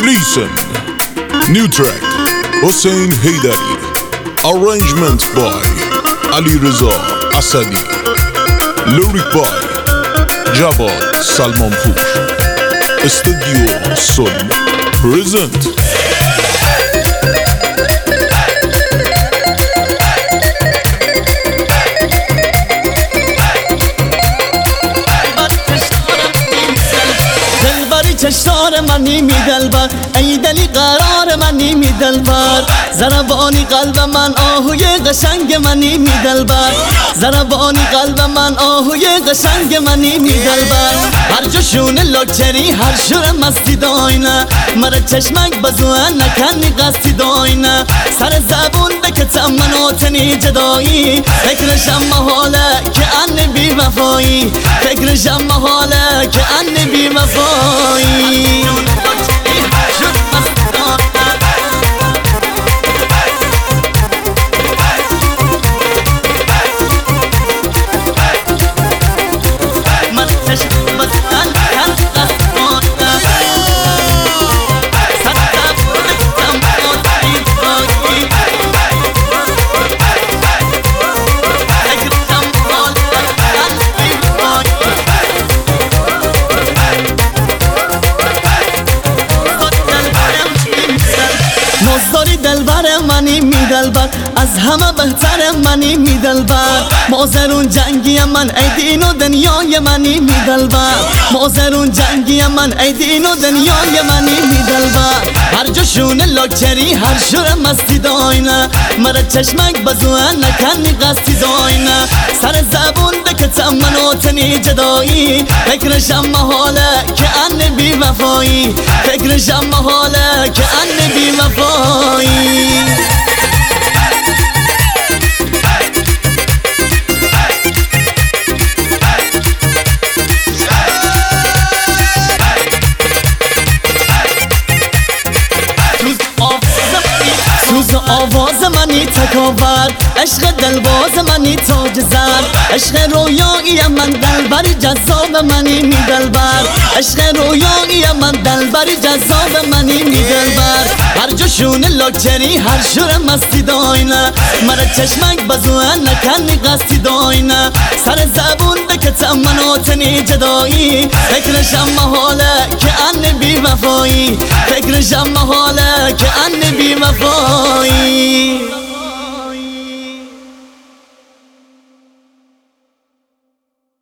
Listen, new track, Hussein Haydari. Arrangements by Ali Reza Asadi. Lyric by Jabbar Salman Poosh. Studio Sol present. چشار منی می دلبر ای دلی قرار منی می دلبر ضربانی قلب من آهوی قشنگ منی می دلبر ضربانی قلب من آهوی قشنگ منی می دلبر هر جشون لاکچری هر شور مستی داینه مرا چشمک بزوه نکنی قصدی داینه سر زبون بکتم مناتنی جدایی فکرشم محاله که ان بی وفایی فکرشم محاله که ان بی وفایی مزداری دلبر منی می دلبر از همه بهتر منی می دلبر مازرون جنگی من ای دین و دنیای منی می دلبر مازرون جنگی من ای دین و دنیای منی می دلبر هر جشون لاکچری هر شور مستی داینه مرا چشمک بزوه نکنی قصدی داینه سر زبون بکتم مناتنی جدایی فکرشم محاله که ان بی وفایی فکرشم محاله که ان بی وفایی سوز آواز منی تکاور عشق دلباز منی تاج زر عشق رویایی من دلبری جذاب منی می دلبر عشق رویایی من دلبری جذاب منی می دلبر هر جشون لاکچری هر شور مستی داینه مرا چشمک بزوه نکنی قصدی داینه سر زبون بکتم مناتنی جدایی فکرشم محاله که ان بی وفایی فکرشم محاله که ان بی وفایی